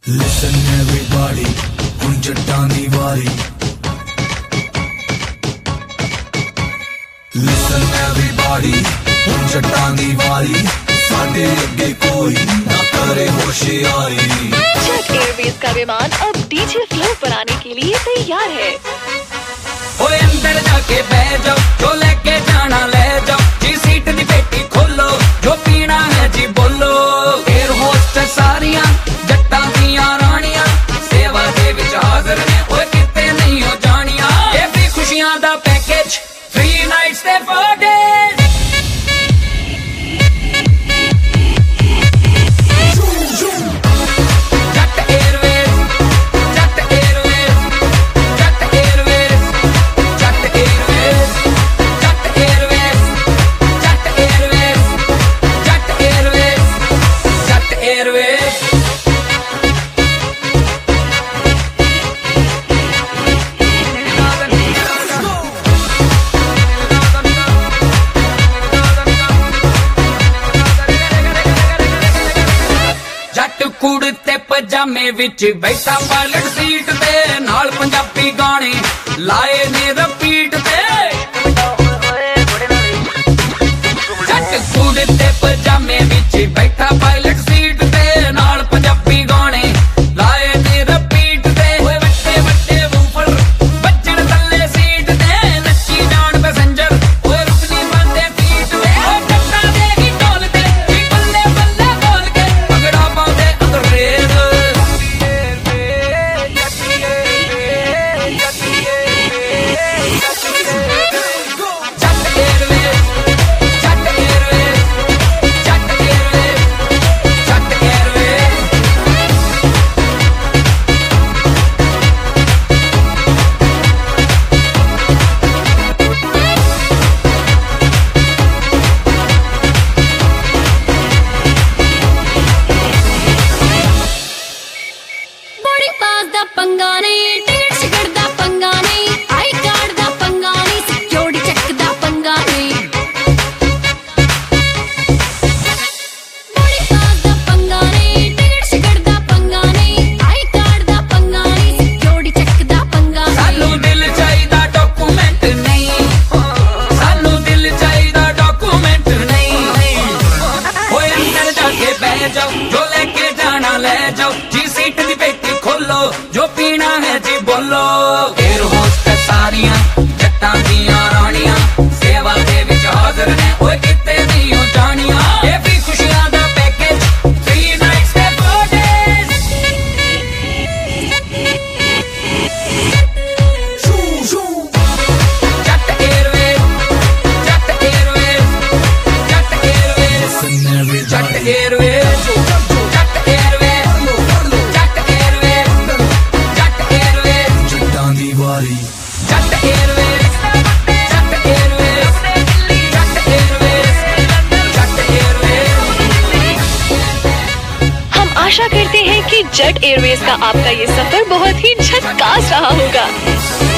Listen everybody, ਹੁਣ ਜੱਟਾਂ ਦੀ ਵਾਰੀ। Listen everybody, ਹੁਣ ਜੱਟਾਂ ਦੀ ਵਾਰੀ। साडे अगे कोई ना करे होशियारी। जेट एयरवेज का विमान अब डीजे फ्लो पर आने के लिए तैयार है। ओए अंदर जाके बैठ जाओ, जो लेके जाना ले जाओ, जी सीट दी पेटी खोलो, जो पीना है जी बोलो। एयर होस्टेस सारियां जट्टां दियां रानियां सेवा दे विच हाज़र ने, ओए किते नहीं हो जानियां। ये भी खुशियां दा पैकेज 3 नाइट्स ते 4 डेज। कुड़ते पजामे विच बैठा पायलट सीट ते, नाल पंजाबी गाने लाए ने रिपीट ते। जट कुड़ते पजामे विच बैठा पायलट सीट ते, नाल पंजाबी गाने लाए ने रिपीट ते। वट्टे वट्टे वूफर बजण थल्ले सीट ते, नच्ची जान पैसेंजर ओए रुक नहीं पांदे सीट ते। जट्टां दे ही ढोल ते बल्ले बल्ले बोल के भंगड़ा पाउंदे जो लेके जाना ले जाओ, जी सीट दी पेटी खोलो, जो पीना है जी बोलो। एयर होस्टेस सारियां जट्टां दियां रानियां सेवा दे विच हाज़र ने, ओए किते नहीं हो जानियां। ये भी खुशियां दा पैकेज 3 नाइट्स ते 4 days. Jatt airways, Jatt airways, Jatt airways, Jatt airways. आशा करते हैं कि जेट एयरवेज का आपका ये सफर बहुत ही झक्कास रहा होगा।